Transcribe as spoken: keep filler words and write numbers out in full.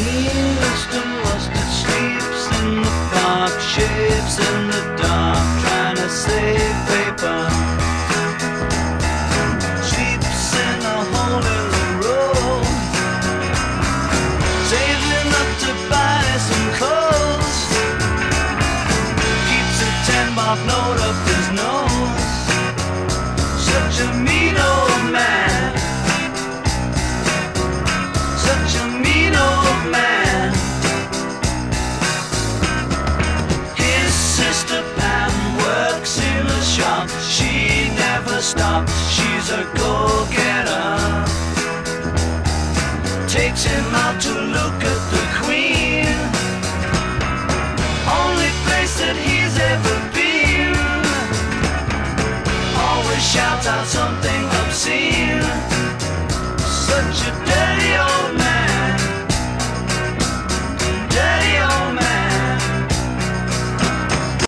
mean Mister Mustard sleeps in the park, shaves in the dark, trying to save paper. Sleeps in a hole in the road, saving up to buy some clothes. Keeps a ten bob note up his nose. Such a mean old man. Such a mean old man. His sister Pam works in a shop. She never stops, she's a go-getter. Takes him out to look at the Queen, only place that he's ever been. Always shouts out something obscene. Such a dirty old